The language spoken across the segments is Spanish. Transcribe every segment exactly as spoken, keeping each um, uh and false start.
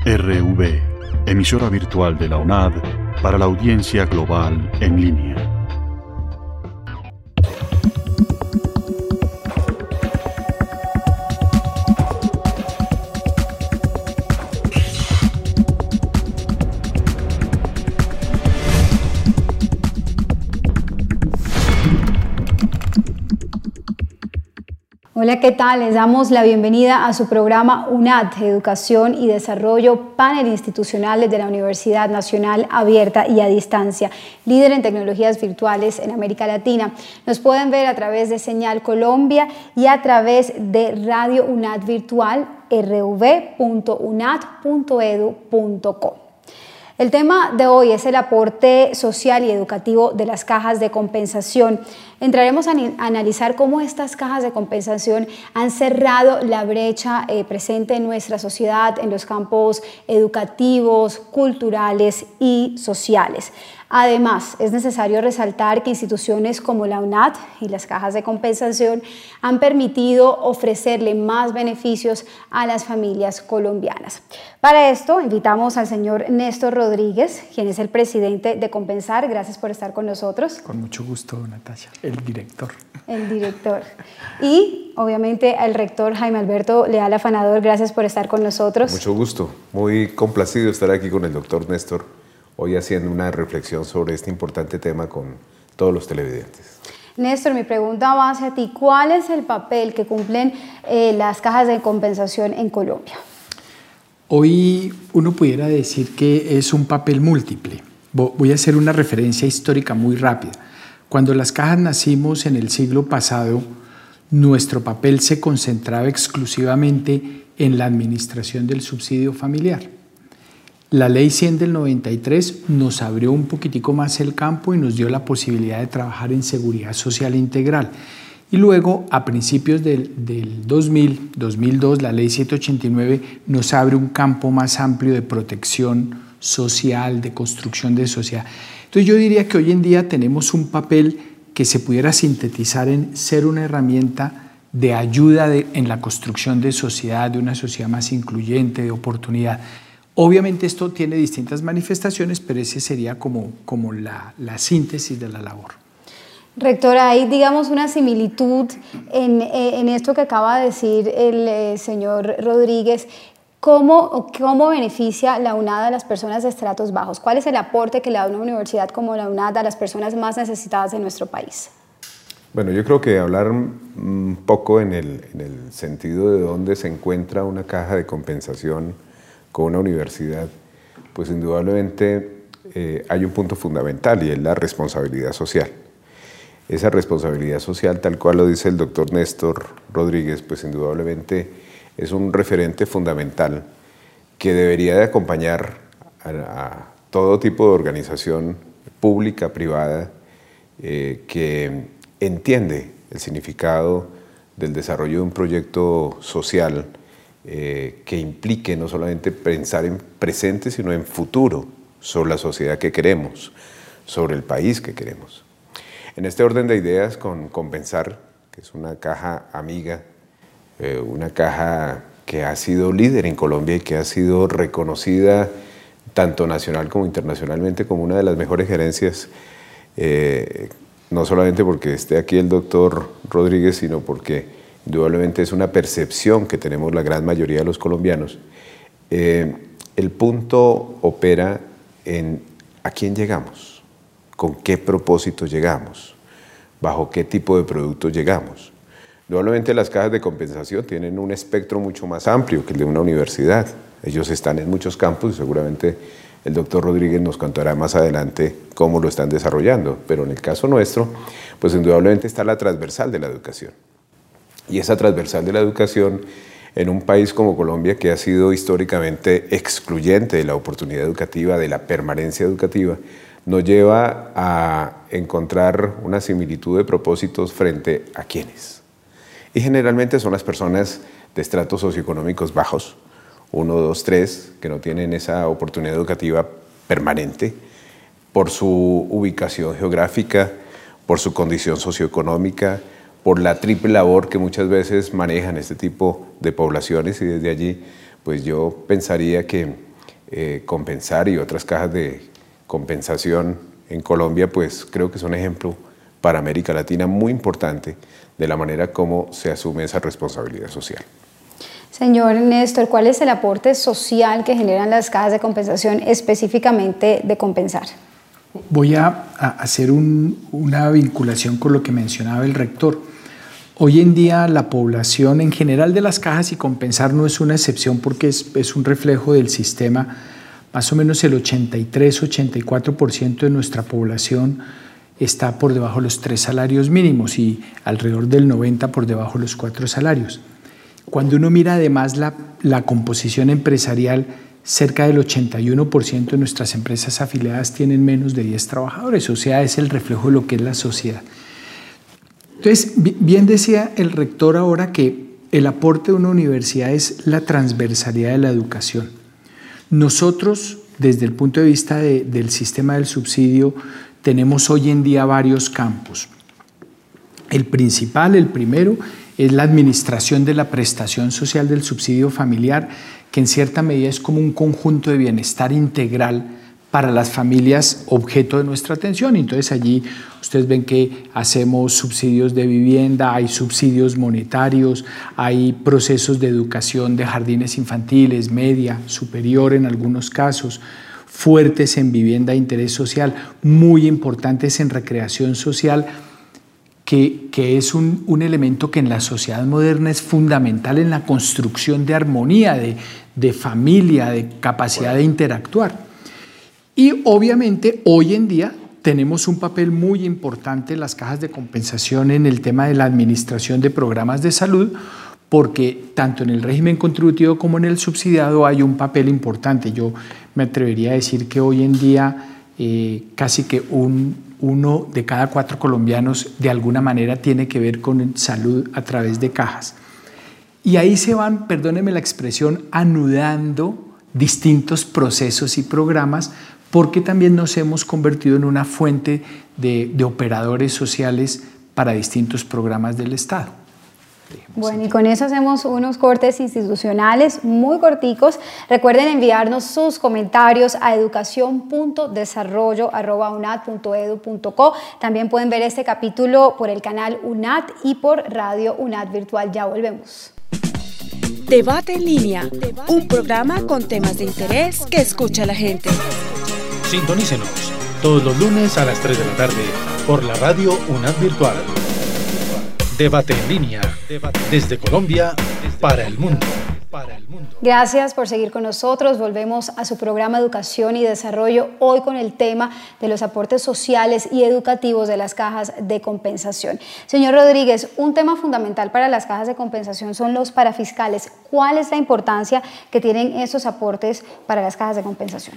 R V, emisora virtual de la UNAD para la audiencia global en línea. Hola, ¿qué tal? Les damos la bienvenida a su programa UNAD, Educación y Desarrollo, panel institucional de la Universidad Nacional Abierta y a Distancia, líder en tecnologías virtuales en América Latina. Nos pueden ver a través de Señal Colombia y a través de Radio UNAD Virtual, r v punto unad punto edu punto co. El tema de hoy es el aporte social y educativo de las cajas de compensación. Entraremos a analizar cómo estas cajas de compensación han cerrado la brecha eh, presente en nuestra sociedad en los campos educativos, culturales y sociales. Además, es necesario resaltar que instituciones como la UNAD y las cajas de compensación han permitido ofrecerle más beneficios a las familias colombianas. Para esto, invitamos al señor Néstor Rodríguez, quien es el presidente de Compensar. Gracias por estar con nosotros. Con mucho gusto, Natalia, el director. El director. Y, obviamente, al rector Jaime Alberto Leal Afanador. Gracias por estar con nosotros. Mucho gusto. Muy complacido estar aquí con el doctor Néstor, hoy haciendo una reflexión sobre este importante tema con todos los televidentes. Néstor, mi pregunta va hacia ti. ¿Cuál es el papel que cumplen eh, las cajas de compensación en Colombia? Hoy uno pudiera decir que es un papel múltiple. Voy a hacer una referencia histórica muy rápida. Cuando las cajas nacimos en el siglo pasado, nuestro papel se concentraba exclusivamente en la administración del subsidio familiar. La ley cien del noventa y tres nos abrió un poquitico más el campo y nos dio la posibilidad de trabajar en seguridad social integral. Y luego, a principios del, del dos mil, dos mil dos, la ley setecientos ochenta y nueve nos abre un campo más amplio de protección social, de construcción de sociedad. Entonces yo diría que hoy en día tenemos un papel que se pudiera sintetizar en ser una herramienta de ayuda de, en la construcción de sociedad, de una sociedad más incluyente, de oportunidad. Obviamente esto tiene distintas manifestaciones, pero ese sería como, como la, la síntesis de la labor. Rector, hay, digamos, una similitud en, en esto que acaba de decir el eh, señor Rodríguez. ¿Cómo, ¿Cómo beneficia la UNAD a las personas de estratos bajos? ¿Cuál es el aporte que le da una universidad como la UNAD a las personas más necesitadas de nuestro país? Bueno, yo creo que hablar un poco en el, en el sentido de dónde se encuentra una caja de compensación con una universidad, pues indudablemente eh, hay un punto fundamental y es la responsabilidad social. Esa responsabilidad social, tal cual lo dice el doctor Néstor Rodríguez, pues indudablemente es un referente fundamental que debería de acompañar a, a todo tipo de organización pública, privada, eh, que entiende el significado del desarrollo de un proyecto social eh, que implique no solamente pensar en presente, sino en futuro, sobre la sociedad que queremos, sobre el país que queremos. En este orden de ideas, con Compensar, que es una caja amiga, eh, una caja que ha sido líder en Colombia y que ha sido reconocida tanto nacional como internacionalmente como una de las mejores gerencias, eh, no solamente porque esté aquí el doctor Rodríguez, sino porque indudablemente es una percepción que tenemos la gran mayoría de los colombianos. Eh, el punto opera en a quién llegamos, con qué propósito llegamos, bajo qué tipo de productos llegamos. Indudablemente las cajas de compensación tienen un espectro mucho más amplio que el de una universidad. Ellos están en muchos campos y seguramente el doctor Rodríguez nos contará más adelante cómo lo están desarrollando, pero en el caso nuestro, pues indudablemente está la transversal de la educación. Y esa transversal de la educación en un país como Colombia, que ha sido históricamente excluyente de la oportunidad educativa, de la permanencia educativa, nos lleva a encontrar una similitud de propósitos frente a quiénes. Y generalmente son las personas de estratos socioeconómicos bajos, uno, dos, tres, que no tienen esa oportunidad educativa permanente por su ubicación geográfica, por su condición socioeconómica, por la triple labor que muchas veces manejan este tipo de poblaciones, y desde allí pues yo pensaría que eh, Compensar y otras cajas de compensación en Colombia, pues creo que son ejemplo para América Latina muy importante de la manera como se asume esa responsabilidad social. Señor Néstor, ¿cuál es el aporte social que generan las cajas de compensación específicamente de Compensar? Voy a, a hacer un, una vinculación con lo que mencionaba el rector. Hoy en día la población en general de las cajas y Compensar no es una excepción porque es, es un reflejo del sistema. Más o menos el ochenta y tres a ochenta y cuatro por ciento de nuestra población está por debajo de los tres salarios mínimos y alrededor del noventa por ciento por debajo de los cuatro salarios. Cuando uno mira además la, la composición empresarial, cerca del ochenta y uno por ciento de nuestras empresas afiliadas tienen menos de diez trabajadores, o sea, es el reflejo de lo que es la sociedad. Entonces, bien decía el rector ahora que el aporte de una universidad es la transversalidad de la educación. Nosotros, desde el punto de vista de, del sistema del subsidio, tenemos hoy en día varios campos. El principal, el primero, es la administración de la prestación social del subsidio familiar, que en cierta medida es como un conjunto de bienestar integral para las familias objeto de nuestra atención. Entonces allí ustedes ven que hacemos subsidios de vivienda, hay subsidios monetarios, hay procesos de educación de jardines infantiles, media, superior en algunos casos, fuertes en vivienda de interés social, muy importantes en recreación social, que, que es un, un elemento que en la sociedad moderna es fundamental en la construcción de armonía, de, de familia, de capacidad de interactuar. Y obviamente hoy en día tenemos un papel muy importante en las cajas de compensación en el tema de la administración de programas de salud, porque tanto en el régimen contributivo como en el subsidiado hay un papel importante. Yo me atrevería a decir que hoy en día eh, casi que un, uno de cada cuatro colombianos de alguna manera tiene que ver con salud a través de cajas. Y ahí se van, perdónenme la expresión, anudando distintos procesos y programas, porque también nos hemos convertido en una fuente de, de operadores sociales para distintos programas del Estado. Bueno, y con eso hacemos unos cortes institucionales muy corticos. Recuerden enviarnos sus comentarios a educación punto desarrollo arroba unad punto edu punto co. También pueden ver este capítulo por el canal UNAD y por Radio UNAD Virtual. Ya volvemos. Debate en línea, un programa con temas de interés que escucha la gente. Sintonícenos todos los lunes a las tres de la tarde por la Radio UNAD Virtual. Debate en línea, desde Colombia para el mundo. Gracias por seguir con nosotros. Volvemos a su programa Educación y Desarrollo, hoy con el tema de los aportes sociales y educativos de las cajas de compensación. Señor Rodríguez, un tema fundamental para las cajas de compensación son los parafiscales. ¿Cuál es la importancia que tienen esos aportes para las cajas de compensación?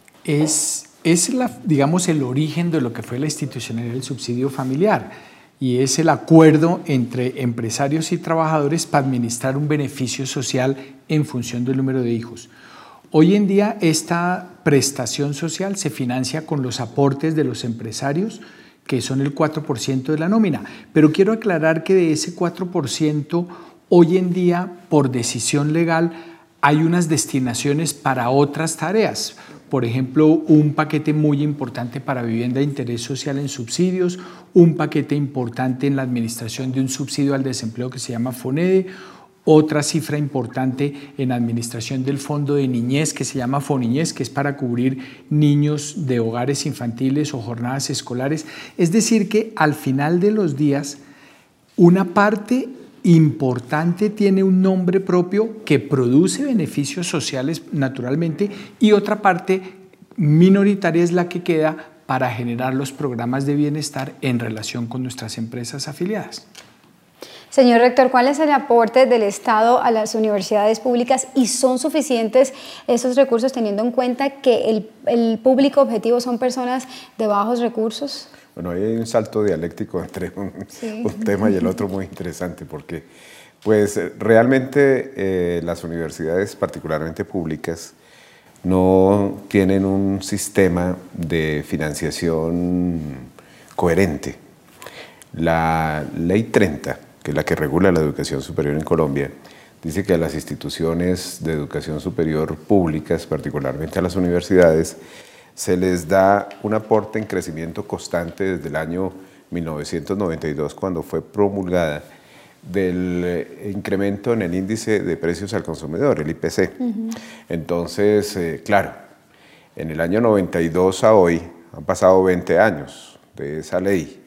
Es, es la, digamos, el origen de lo que fue la institucionalidad del subsidio familiar. Y es el acuerdo entre empresarios y trabajadores para administrar un beneficio social en función del número de hijos. Hoy en día esta prestación social se financia con los aportes de los empresarios, que son el cuatro por ciento de la nómina. Pero quiero aclarar que de ese cuatro por ciento, hoy en día, por decisión legal, hay unas destinaciones para otras tareas. Por ejemplo, un paquete muy importante para vivienda de interés social en subsidios, un paquete importante en la administración de un subsidio al desempleo que se llama FONEDE, otra cifra importante en administración del fondo de niñez que se llama FONIñez, que es para cubrir niños de hogares infantiles o jornadas escolares. Es decir, que al final de los días, una parte importante tiene un nombre propio que produce beneficios sociales naturalmente y otra parte minoritaria es la que queda para generar los programas de bienestar en relación con nuestras empresas afiliadas. Señor rector, ¿cuál es el aporte del Estado a las universidades públicas y son suficientes esos recursos teniendo en cuenta que el, el público objetivo son personas de bajos recursos? Bueno, ahí hay un salto dialéctico entre un, sí. un tema y el otro muy interesante, porque pues realmente eh, las universidades, particularmente públicas, no tienen un sistema de financiación coherente. La Ley treinta, que es la que regula la educación superior en Colombia, dice que a las instituciones de educación superior públicas, particularmente a las universidades, se les da un aporte en crecimiento constante desde el año mil novecientos noventa y dos, cuando fue promulgada, del incremento en el índice de precios al consumidor, el I P C. Uh-huh. Entonces, eh, claro, en el año noventa y dos a hoy han pasado veinte años de esa ley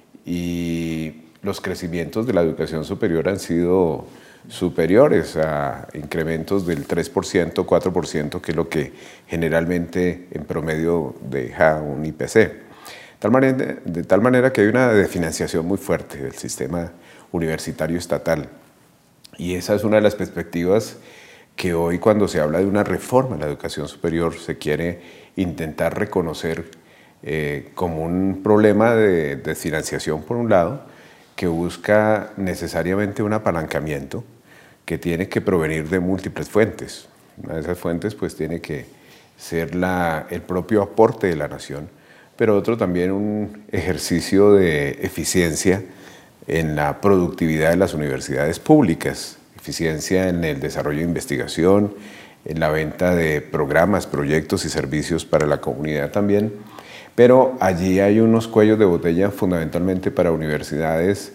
y los crecimientos de la educación superior han sido superiores a incrementos del tres por ciento, cuatro por ciento, que es lo que generalmente en promedio deja un I P C. Tal manera, de tal manera que hay una desfinanciación muy fuerte del sistema universitario estatal. Y esa es una de las perspectivas que hoy, cuando se habla de una reforma en la educación superior, se quiere intentar reconocer eh, como un problema de desfinanciación, por un lado, que busca necesariamente un apalancamiento que tiene que provenir de múltiples fuentes. Una de esas fuentes pues tiene que ser la, el propio aporte de la nación, pero otro también un ejercicio de eficiencia en la productividad de las universidades públicas, eficiencia en el desarrollo de investigación, en la venta de programas, proyectos y servicios para la comunidad también, pero allí hay unos cuellos de botella fundamentalmente para universidades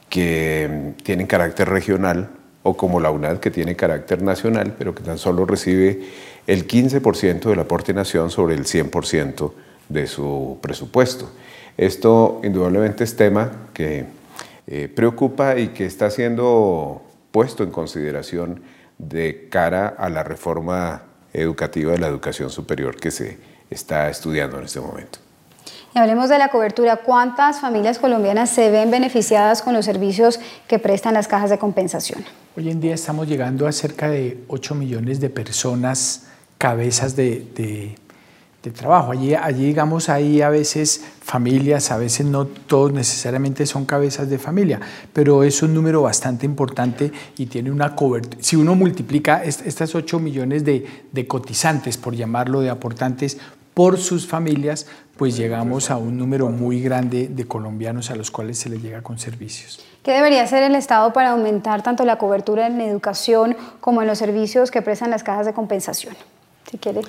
que tienen carácter regional o como la UNAD, que tiene carácter nacional, pero que tan solo recibe el quince por ciento del aporte nación sobre el cien por ciento de su presupuesto. Esto indudablemente es tema que eh, preocupa y que está siendo puesto en consideración de cara a la reforma educativa de la educación superior que se está estudiando en este momento. Y hablemos de la cobertura. ¿Cuántas familias colombianas se ven beneficiadas con los servicios que prestan las cajas de compensación? Hoy en día estamos llegando a cerca de ocho millones de personas, cabezas de, de, de trabajo. Allí, allí, digamos, hay a veces familias, a veces no todos necesariamente son cabezas de familia, pero es un número bastante importante y tiene una cobertura. Si uno multiplica estas ocho millones de, de cotizantes, por llamarlo, de aportantes, por sus familias, pues llegamos a un número muy grande de colombianos a los cuales se les llega con servicios. ¿Qué debería hacer el Estado para aumentar tanto la cobertura en educación como en los servicios que prestan las cajas de compensación? Si quiere.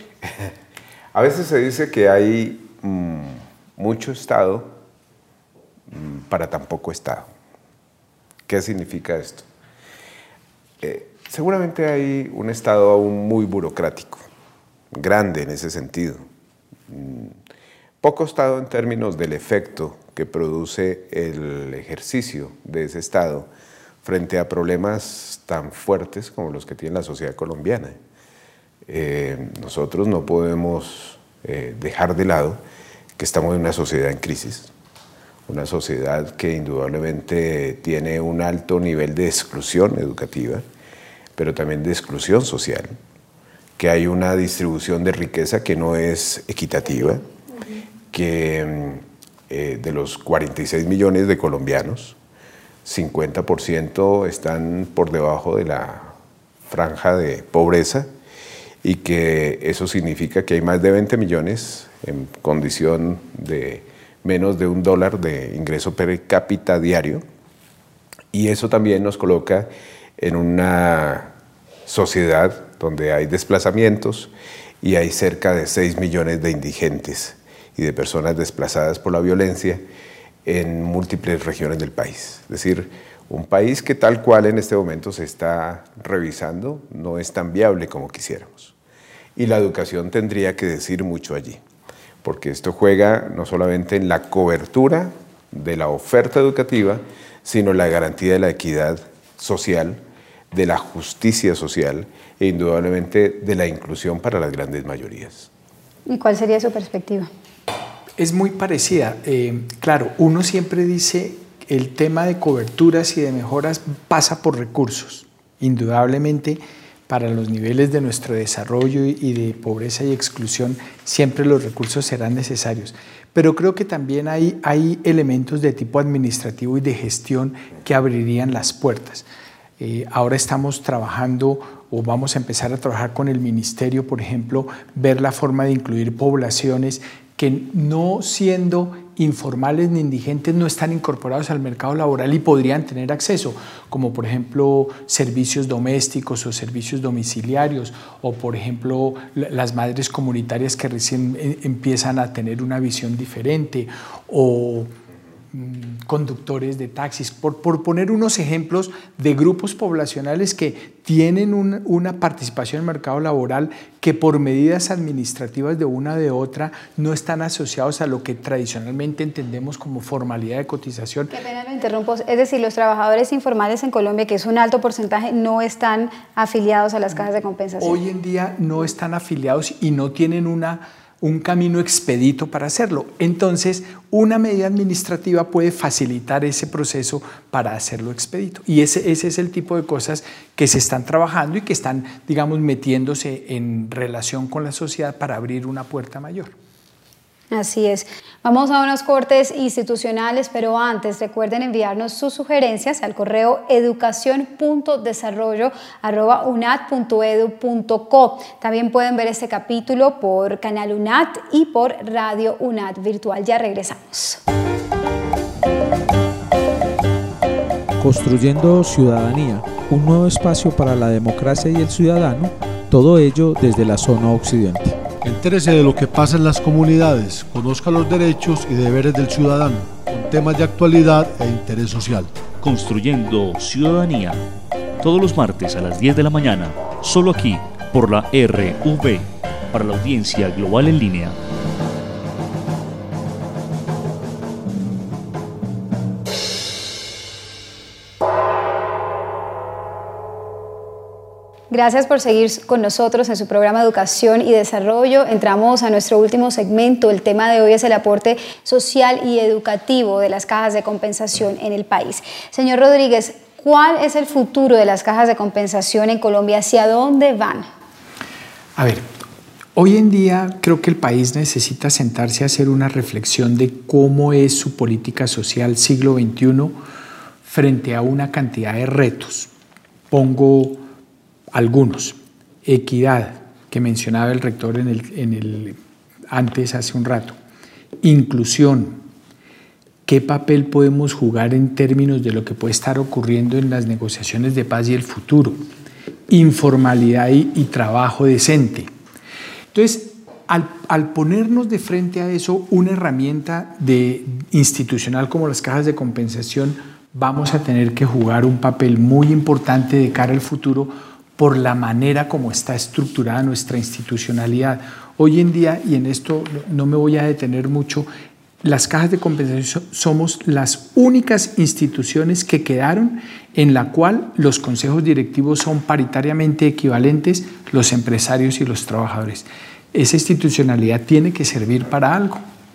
A veces se dice que hay mmm, mucho Estado mmm, para tan poco Estado. ¿Qué significa esto? Eh, seguramente hay un Estado aún muy burocrático, grande en ese sentido. Poco Estado en términos del efecto que produce el ejercicio de ese Estado frente a problemas tan fuertes como los que tiene la sociedad colombiana. Eh, nosotros no podemos eh, dejar de lado que estamos en una sociedad en crisis, una sociedad que indudablemente tiene un alto nivel de exclusión educativa, pero también de exclusión social, que hay una distribución de riqueza que no es equitativa, que eh, de los cuarenta y seis millones de colombianos, cincuenta por ciento están por debajo de la franja de pobreza y que eso significa que hay más de veinte millones en condición de menos de un dólar de ingreso per cápita diario, y eso también nos coloca en una sociedad donde hay desplazamientos y hay cerca de seis millones de indigentes y de personas desplazadas por la violencia en múltiples regiones del país. Es decir, un país que tal cual en este momento se está revisando no es tan viable como quisiéramos. Y la educación tendría que decir mucho allí, porque esto juega no solamente en la cobertura de la oferta educativa, sino en la garantía de la equidad social, de la justicia social e indudablemente de la inclusión para las grandes mayorías. ¿Y cuál sería su perspectiva? Es muy parecida. Eh, claro, uno siempre dice el tema de coberturas y de mejoras pasa por recursos. Indudablemente, para los niveles de nuestro desarrollo y de pobreza y exclusión, siempre los recursos serán necesarios. Pero creo que también hay, hay elementos de tipo administrativo y de gestión que abrirían las puertas. Eh, ahora estamos trabajando o vamos a empezar a trabajar con el ministerio, por ejemplo, ver la forma de incluir poblaciones que no siendo informales ni indigentes no están incorporados al mercado laboral y podrían tener acceso, como por ejemplo servicios domésticos o servicios domiciliarios, o por ejemplo las madres comunitarias que recién empiezan a tener una visión diferente, o conductores de taxis, por, por poner unos ejemplos de grupos poblacionales que tienen un, una participación en el mercado laboral que por medidas administrativas de una o de otra no están asociados a lo que tradicionalmente entendemos como formalidad de cotización. Qué pena lo interrumpo, es decir, los trabajadores informales en Colombia, que es un alto porcentaje, no están afiliados a las cajas de compensación. Hoy en día no están afiliados y no tienen una un camino expedito para hacerlo. Entonces, una medida administrativa puede facilitar ese proceso para hacerlo expedito. Y ese, ese es el tipo de cosas que se están trabajando y que están, digamos, metiéndose en relación con la sociedad para abrir una puerta mayor. Así es. Vamos a unos cortes institucionales, pero antes recuerden enviarnos sus sugerencias al correo educación punto desarrollo arroba unad punto edu punto co. También pueden ver este capítulo por Canal UNAD y por Radio UNAD Virtual. Ya regresamos. Construyendo Ciudadanía, un nuevo espacio para la democracia y el ciudadano, todo ello desde la zona occidente. Entérese de lo que pasa en las comunidades, conozca los derechos y deberes del ciudadano, con temas de actualidad e interés social. Construyendo Ciudadanía, todos los martes a las diez de la mañana, solo aquí, por la R V, para la audiencia global en línea. Gracias por seguir con nosotros en su programa Educación y Desarrollo. Entramos a nuestro último segmento. El tema de hoy es el aporte social y educativo de las cajas de compensación en el país. Señor Rodríguez, ¿cuál es el futuro de las cajas de compensación en Colombia? ¿Hacia dónde van? A ver, hoy en día creo que el país necesita sentarse a hacer una reflexión de cómo es su política social siglo veintiuno frente a una cantidad de retos. Pongo algunos. Equidad, que mencionaba el rector en el, en el, antes hace un rato. Inclusión. ¿Qué papel podemos jugar en términos de lo que puede estar ocurriendo en las negociaciones de paz y el futuro? Informalidad y, y trabajo decente. Entonces, al, al ponernos de frente a eso una herramienta de, institucional como las cajas de compensación, vamos a tener que jugar un papel muy importante de cara al futuro por la manera como está estructurada nuestra institucionalidad. Hoy en día, y en esto no me voy a detener mucho, las cajas de compensación somos las únicas instituciones que quedaron en la cual los consejos directivos son paritariamente equivalentes los empresarios y los trabajadores. Esa institucionalidad tiene que servir para algo.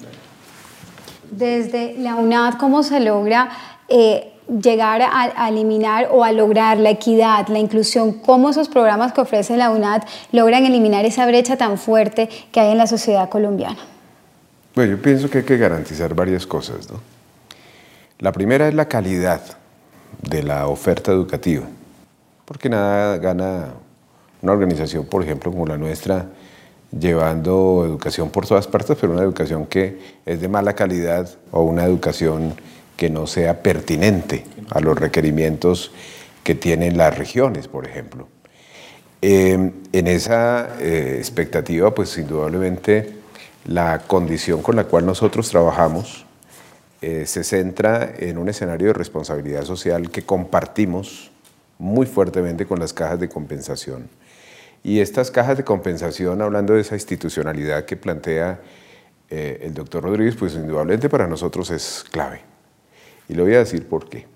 Desde la UNAD, ¿cómo se logra eh, llegar a, a eliminar o a lograr la equidad, la inclusión? ¿Cómo esos programas que ofrece la UNAD logran eliminar esa brecha tan fuerte que hay en la sociedad colombiana? Bueno, yo pienso que hay que garantizar varias cosas, ¿no? La primera es la calidad de la oferta educativa, porque nada gana una organización, por ejemplo, como la nuestra, llevando educación por todas partes, pero una educación que es de mala calidad o una educación que no sea pertinente a los requerimientos que tienen las regiones, por ejemplo. Eh, en esa eh, expectativa, pues indudablemente la condición con la cual nosotros trabajamos eh, se centra en un escenario de responsabilidad social que compartimos muy fuertemente con las cajas de compensación. Y estas cajas de compensación, hablando de esa institucionalidad que plantea eh, el doctor Rodríguez, pues indudablemente para nosotros es clave. Y le voy a decir por qué.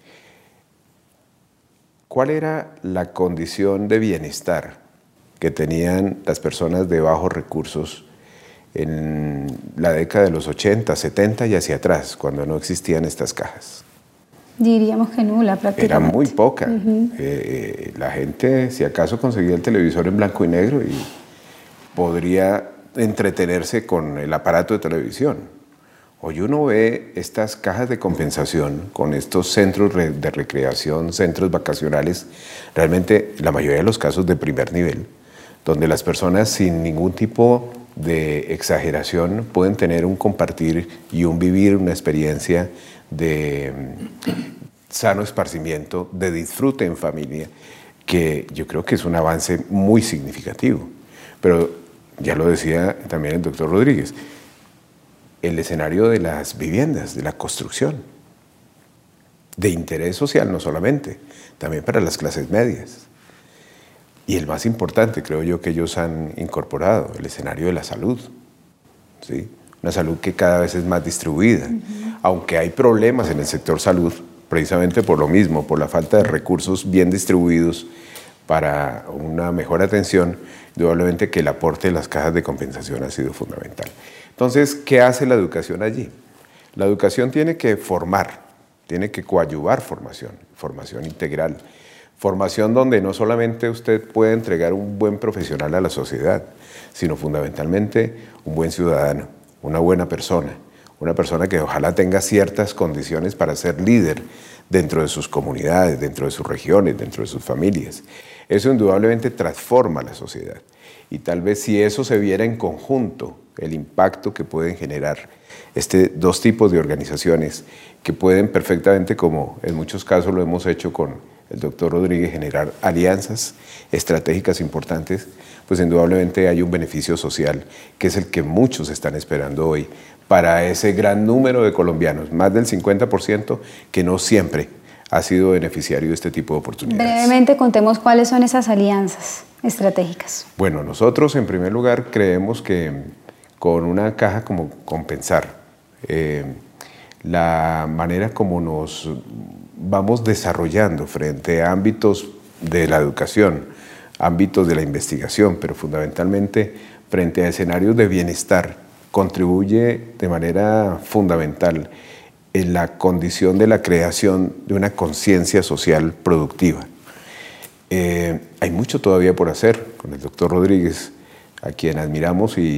¿Cuál era la condición de bienestar que tenían las personas de bajos recursos en la década de los ochenta, setenta y hacia atrás, cuando no existían estas cajas? Diríamos que nula prácticamente. Era muy poca. Uh-huh. eh, la gente, si acaso, conseguía el televisor en blanco y negro y podría entretenerse con el aparato de televisión. Hoy uno ve estas cajas de compensación con estos centros de recreación, centros vacacionales, realmente la mayoría de los casos de primer nivel, donde las personas sin ningún tipo de exageración, pueden tener un compartir y un vivir una experiencia de sano esparcimiento, de disfrute en familia, que yo creo que es un avance muy significativo. Pero ya lo decía también el doctor Rodríguez, el escenario de las viviendas, de la construcción, de interés social no solamente, también para las clases medias. Y el más importante, creo yo, que ellos han incorporado, el escenario de la salud, ¿sí? Una salud que cada vez es más distribuida, uh-huh. Aunque hay problemas en el sector salud, precisamente por lo mismo, por la falta de recursos bien distribuidos para una mejor atención, indudablemente que el aporte de las cajas de compensación ha sido fundamental. Entonces, ¿qué hace la educación allí? La educación tiene que formar, tiene que coadyuvar formación, formación integral, formación donde no solamente usted puede entregar un buen profesional a la sociedad, sino fundamentalmente un buen ciudadano, una buena persona, una persona que ojalá tenga ciertas condiciones para ser líder dentro de sus comunidades, dentro de sus regiones, dentro de sus familias. Eso indudablemente transforma la sociedad. Y tal vez si eso se viera en conjunto, el impacto que pueden generar este dos tipos de organizaciones que pueden perfectamente, como en muchos casos lo hemos hecho con el doctor Rodríguez, generar alianzas estratégicas importantes, pues indudablemente hay un beneficio social que es el que muchos están esperando hoy para ese gran número de colombianos, más del cincuenta por ciento, que no siempre ha sido beneficiario de este tipo de oportunidades. Brevemente contemos cuáles son esas alianzas estratégicas. Bueno, nosotros en primer lugar creemos que con una caja como Compensar, eh, la manera como nos vamos desarrollando frente a ámbitos de la educación, ámbitos de la investigación, pero fundamentalmente frente a escenarios de bienestar, contribuye de manera fundamental en la condición de la creación de una conciencia social productiva. Eh, hay mucho todavía por hacer con el doctor Rodríguez, a quien admiramos y,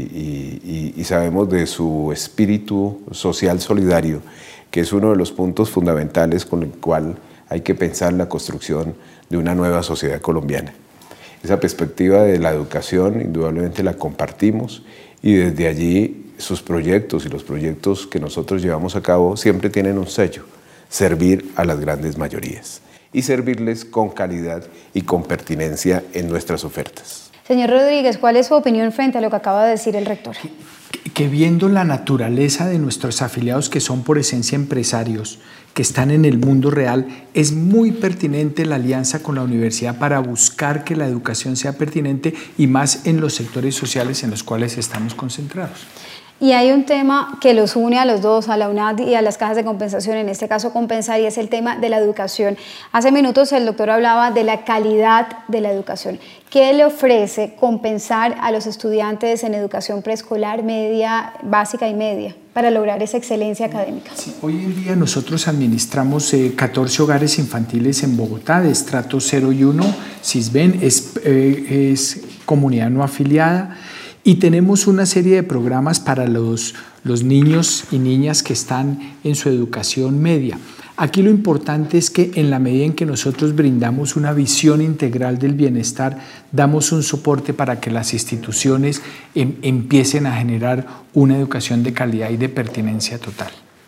y, y sabemos de su espíritu social solidario, que es uno de los puntos fundamentales con el cual hay que pensar la construcción de una nueva sociedad colombiana. Esa perspectiva de la educación indudablemente la compartimos y desde allí sus proyectos y los proyectos que nosotros llevamos a cabo siempre tienen un sello: servir a las grandes mayorías y servirles con calidad y con pertinencia en nuestras ofertas. Señor Rodríguez, ¿cuál es su opinión frente a lo que acaba de decir el rector? Que, que viendo la naturaleza de nuestros afiliados, que son por esencia empresarios, que están en el mundo real, es muy pertinente la alianza con la universidad para buscar que la educación sea pertinente y más en los sectores sociales en los cuales estamos concentrados. Y hay un tema que los une a los dos, a la UNAD y a las cajas de compensación, en este caso Compensar, y es el tema de la educación. Hace minutos el doctor hablaba de la calidad de la educación. ¿Qué le ofrece Compensar a los estudiantes en educación preescolar, media, básica y media para lograr esa excelencia académica? Sí, hoy en día nosotros administramos eh, catorce hogares infantiles en Bogotá, de estrato cero y uno, SISBEN, es, eh, es comunidad no afiliada. Y tenemos una serie de programas para los, los niños y niñas que están en su educación media. Aquí lo importante es que en la medida en que nosotros brindamos una visión integral del bienestar, damos un soporte para que las instituciones em, empiecen a generar una educación de calidad y de pertinencia total.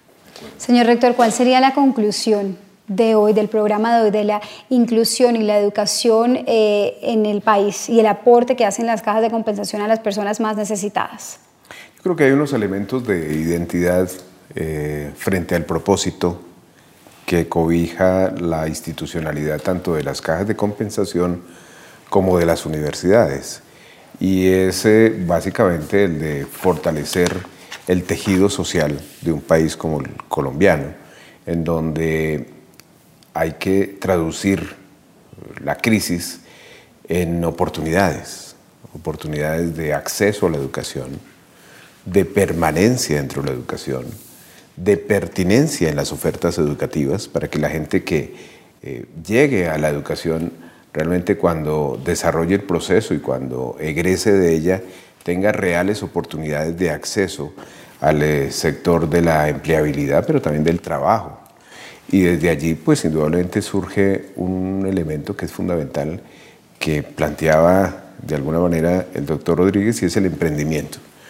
Señor rector, ¿cuál sería la conclusión de hoy, del programa de hoy, de la inclusión y la educación eh, en el país y el aporte que hacen las cajas de compensación a las personas más necesitadas? Yo creo que hay unos elementos de identidad eh, frente al propósito que cobija la institucionalidad tanto de las cajas de compensación como de las universidades, y es eh, básicamente el de fortalecer el tejido social de un país como el colombiano, en donde hay que traducir la crisis en oportunidades, oportunidades de acceso a la educación, de permanencia dentro de la educación, de pertinencia en las ofertas educativas para que la gente que eh, llegue a la educación realmente cuando desarrolle el proceso y cuando egrese de ella tenga reales oportunidades de acceso al eh, sector de la empleabilidad, pero también del trabajo. Y desde allí, pues indudablemente surge un elemento que es fundamental, que planteaba de alguna manera el doctor Rodríguez, y es el emprendimiento.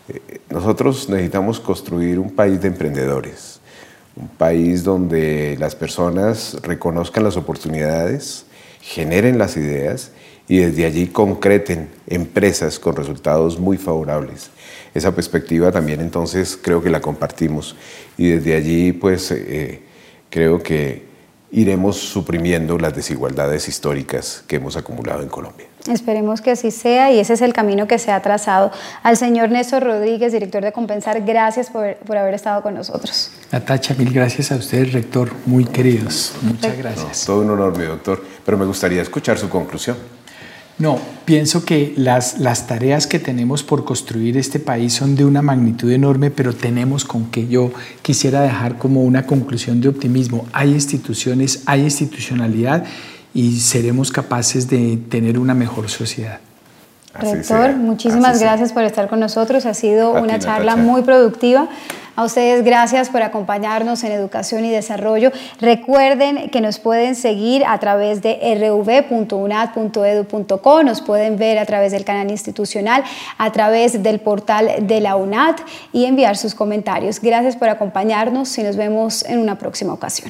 Eh, nosotros necesitamos construir un país de emprendedores, un país donde las personas reconozcan las oportunidades, generen las ideas y desde allí concreten empresas con resultados muy favorables. Esa perspectiva también entonces creo que la compartimos y desde allí pues eh, creo que iremos suprimiendo las desigualdades históricas que hemos acumulado en Colombia. Esperemos que así sea y ese es el camino que se ha trazado. Al señor Néstor Rodríguez, director de Compensar, gracias por, por haber estado con nosotros. Natacha, mil gracias a ustedes, rector, muy queridos. Muchas gracias. No, todo un honor, mi doctor, pero me gustaría escuchar su conclusión. No, pienso que las, las tareas que tenemos por construir este país son de una magnitud enorme, pero tenemos con que yo quisiera dejar como una conclusión de optimismo. Hay instituciones, hay institucionalidad y seremos capaces de tener una mejor sociedad. Rector, muchísimas gracias por estar con nosotros. Ha sido una charla muy productiva. A ustedes gracias por acompañarnos en Educación y Desarrollo. Recuerden que nos pueden seguir a través de r v punto u n a d punto e d u punto co, nos pueden ver a través del canal institucional, a través del portal de la U N A D y enviar sus comentarios. Gracias por acompañarnos y nos vemos en una próxima ocasión.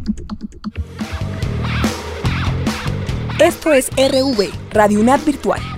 Esto es R V, Radio U N A D Virtual.